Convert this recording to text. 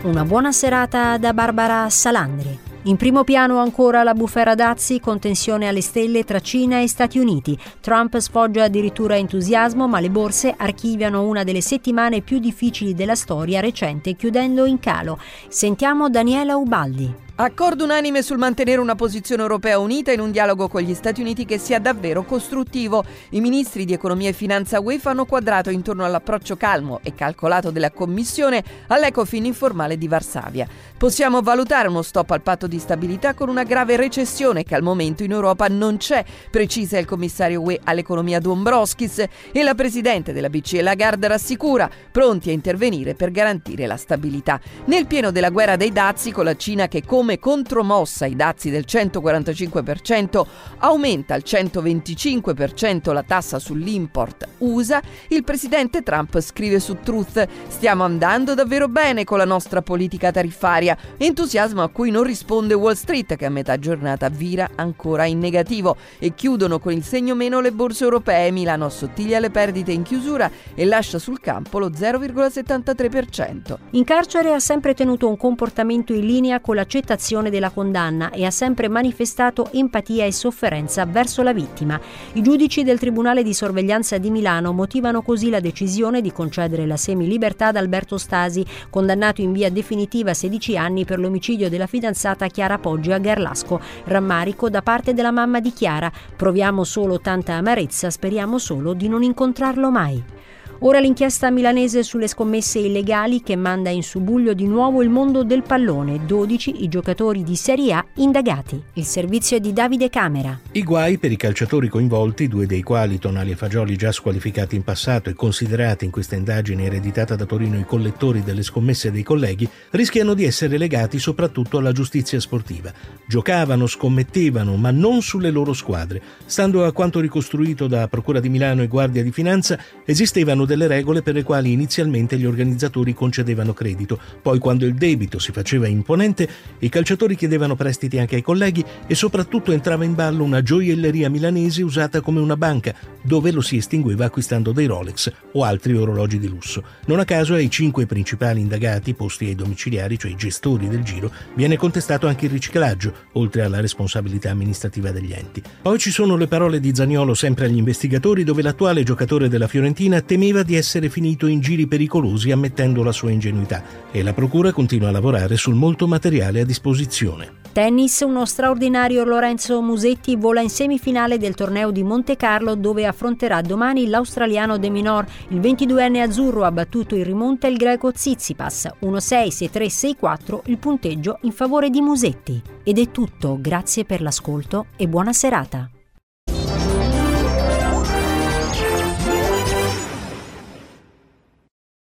Una buona serata da Barbara Salandri. In primo piano ancora la bufera dazi con tensione alle stelle tra Cina e Stati Uniti. Trump sfoggia addirittura entusiasmo, ma le borse archiviano una delle settimane più difficili della storia recente, chiudendo in calo. Sentiamo Daniela Ubaldi. Accordo unanime sul mantenere una posizione europea unita in un dialogo con gli Stati Uniti che sia davvero costruttivo. I ministri di economia e finanza UE fanno quadrato intorno all'approccio calmo e calcolato della Commissione all'Ecofin informale di Varsavia. Possiamo valutare uno stop al patto di stabilità con una grave recessione che al momento in Europa non c'è, precisa il commissario UE all'economia Dombrovskis, e la presidente della BCE Lagarde rassicura, pronti a intervenire per garantire la stabilità. Nel pieno della guerra dei dazi, con la Cina che come contromossa i dazi del 145% aumenta al 125% la tassa sull'import USA, il presidente Trump scrive su Truth: stiamo andando davvero bene con la nostra politica tariffaria, entusiasmo a cui non risponde Wall Street, che a metà giornata vira ancora in negativo, e chiudono con il segno meno le borse europee. Milano assottiglia le perdite in chiusura e lascia sul campo lo 0,73%. In carcere ha sempre tenuto un comportamento in linea con l'accettazione della condanna e ha sempre manifestato empatia e sofferenza verso la vittima. I giudici del Tribunale di Sorveglianza di Milano motivano così la decisione di concedere la semilibertà ad Alberto Stasi, condannato in via definitiva a 16 anni per l'omicidio della fidanzata Chiara Poggi a Garlasco. Rammarico da parte della mamma di Chiara: proviamo solo tanta amarezza, speriamo solo di non incontrarlo mai. Ora l'inchiesta milanese sulle scommesse illegali che manda in subbuglio di nuovo il mondo del pallone. 12 i giocatori di Serie A indagati. Il servizio è di Davide Camera. I guai per i calciatori coinvolti, 2 dei quali, Tonali e Fagioli, già squalificati in passato e considerati in questa indagine ereditata da Torino i collettori delle scommesse dei colleghi, rischiano di essere legati soprattutto alla giustizia sportiva. Giocavano, scommettevano, ma non sulle loro squadre. Stando a quanto ricostruito da Procura di Milano e Guardia di Finanza, esistevano delle regole per le quali inizialmente gli organizzatori concedevano credito, poi quando il debito si faceva imponente i calciatori chiedevano prestiti anche ai colleghi e soprattutto entrava in ballo una gioielleria milanese usata come una banca, dove lo si estingueva acquistando dei Rolex o altri orologi di lusso. Non a caso ai 5 principali indagati posti ai domiciliari, cioè i gestori del giro, viene contestato anche il riciclaggio, oltre alla responsabilità amministrativa degli enti. Poi ci sono le parole di Zaniolo sempre agli investigatori, dove l'attuale giocatore della Fiorentina temeva di essere finito in giri pericolosi ammettendo la sua ingenuità, e la procura continua a lavorare sul molto materiale a disposizione. Tennis, uno straordinario Lorenzo Musetti vola in semifinale del torneo di Monte Carlo, dove affronterà domani l'australiano De Minaur. Il 22enne azzurro ha battuto in rimonta il greco Tsitsipas 1-6, 6-3, 6-4, il punteggio in favore di Musetti. Ed è tutto, grazie per l'ascolto e buona serata.